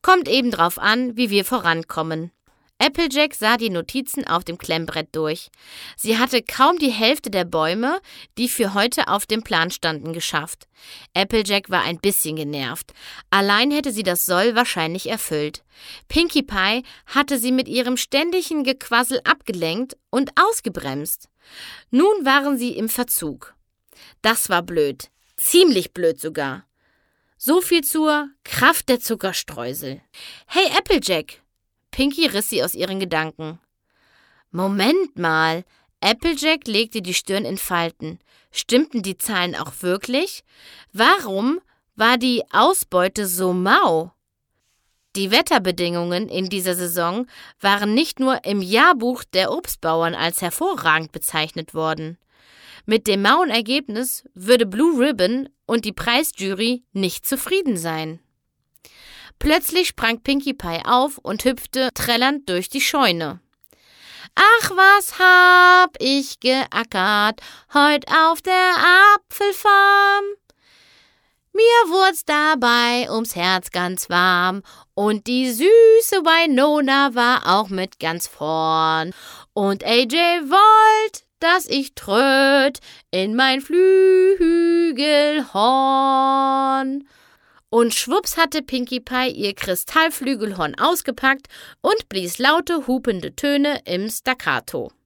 Kommt eben drauf an, wie wir vorankommen. Applejack sah die Notizen auf dem Klemmbrett durch. Sie hatte kaum die Hälfte der Bäume, die für heute auf dem Plan standen, geschafft. Applejack war ein bisschen genervt. Allein hätte sie das Soll wahrscheinlich erfüllt. Pinkie Pie hatte sie mit ihrem ständigen Gequassel abgelenkt und ausgebremst. Nun waren sie im Verzug. Das war blöd. Ziemlich blöd sogar. So viel zur Kraft der Zuckerstreusel. Hey Applejack! Pinkie riss sie aus ihren Gedanken. Moment mal, Applejack legte die Stirn in Falten. Stimmten die Zahlen auch wirklich? Warum war die Ausbeute so mau? Die Wetterbedingungen in dieser Saison waren nicht nur im Jahrbuch der Obstbauern als hervorragend bezeichnet worden. Mit dem mauen Ergebnis würde Blue Ribbon und die Preisjury nicht zufrieden sein. Plötzlich sprang Pinkie Pie auf und hüpfte trällernd durch die Scheune. Ach, was hab ich geackert, heut auf der Apfelfarm. Mir wurd's dabei ums Herz ganz warm und die süße Winona war auch mit ganz vorn. Und AJ wollt, dass ich tröt in mein Flügelhorn. Und schwupps hatte Pinkie Pie ihr Kristallflügelhorn ausgepackt und blies laute, hupende Töne im Staccato.